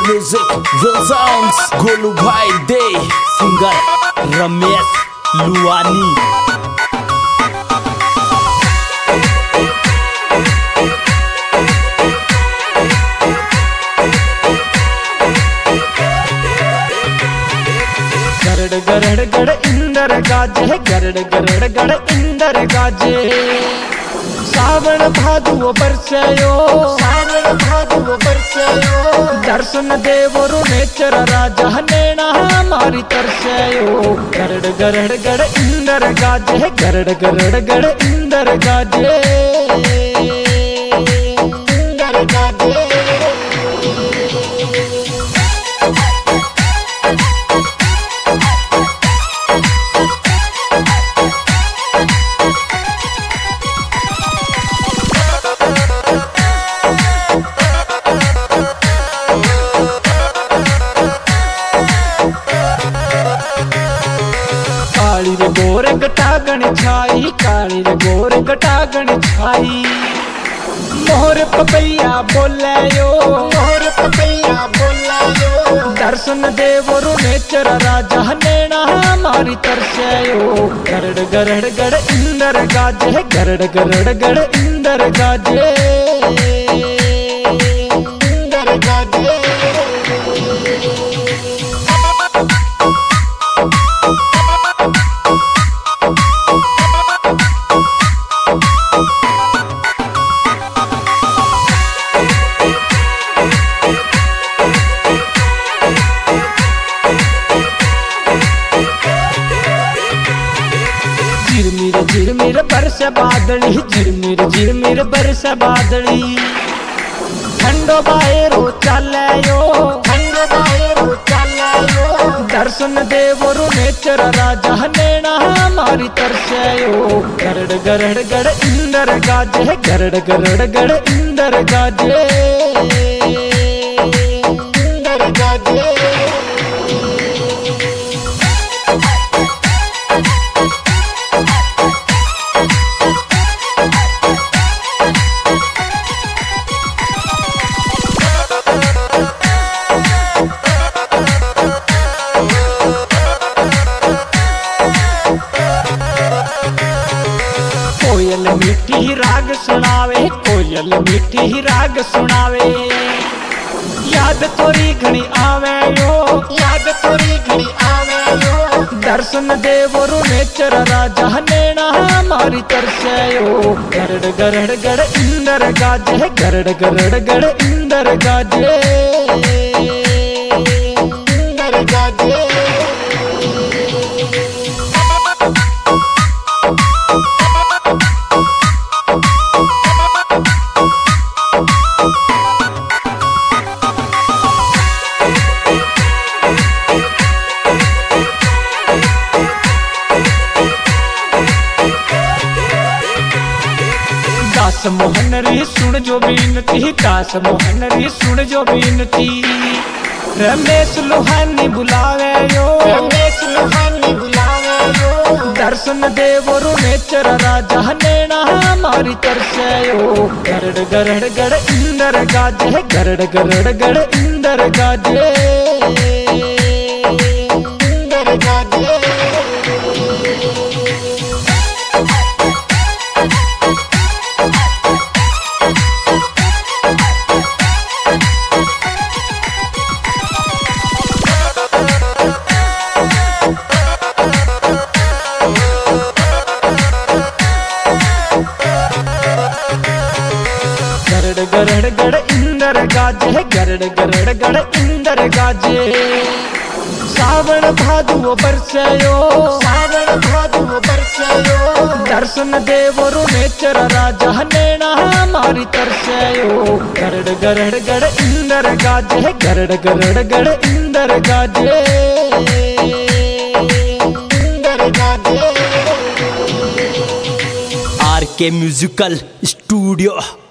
Music Will Sounds Golu भाई दे singer Ramesh लुवानी। Garad Garad गड़ इंदर गाजे, गरड़ गरड़ गड़ इंदर गाजे। सावन भादुओ बरसयो, सावन भादुओ बरसयो। दर्शन देवरु नेचर राजा नैना हमारी तरसयो। गरड़ गरड़ गड़ इंदर गाजे, गरड़ गरड़ गड़ इंदर गाजे, इंदर गाजे। काली रे गोर गटागण छाई, काली रे गोर गटागण छाई। मोहर पपैया बोलायो, मोहर पपैया बोलायो। दर्शन देवरु नेचर राजा नैना हमारी तरसयो। गरड़ गरड़ गड़ इंदर गाजे, गरड़ गरड़ गड़ इंदर गाजे, इंदर गाजे। झिरमिर बरस बादली, झिरमिर बरस बादली। ठंडो बायरो चलयो, ठंडो बायरो चलयो। दर्शन देवरु नेचर राजा नैना हमारी तरसयो। गरड़ गरड़ गड़ इंदर गाजे, गरड़ गरड़ गड़ इंदर गाजे, इंदर गाजे। कोयल मीठी राग सुनावे, कोयल मीठी राग सुनावे। याद तोरी घणी आवे यो, याद तोरी घणी आवे यो। दर्शन देवरु नेचर राजा नैना हमारी तरसयो। गरड़ गरड़ गड़ इंदर गाजे, गरड़ गरड़ गड़ इंदर गाजे, इंदर गाजे। दास मोहन री सुन जो बीनती, दास मोहन री सुन जो बीनती। रमेश लुहानी बुलावे यो, रमेश लुहानी बुलावे यो। दर्शन देवरु नेचर राजा नैना हमारी तरसयो। गरड़ गरड़ गड़ इंदर गाजे, गरड़ गरड़ गड़ इंदर गाजे, इंदर गाजे। गरड़ गड़ इंदर गाजे, गरड़ गरड़ गड़ इंदर गाजे। सावन भादुओ बरसयो, सावन भादुओ बरसयो। दर्शन देवरु नेचर राजा नैना हमारी तरसयो। गरड़ गरड़ गड़ इंदर गाजे, गरड़ गरड़ गड़ इंदर गाजे, इंदर गाजे। RK Musical Studio।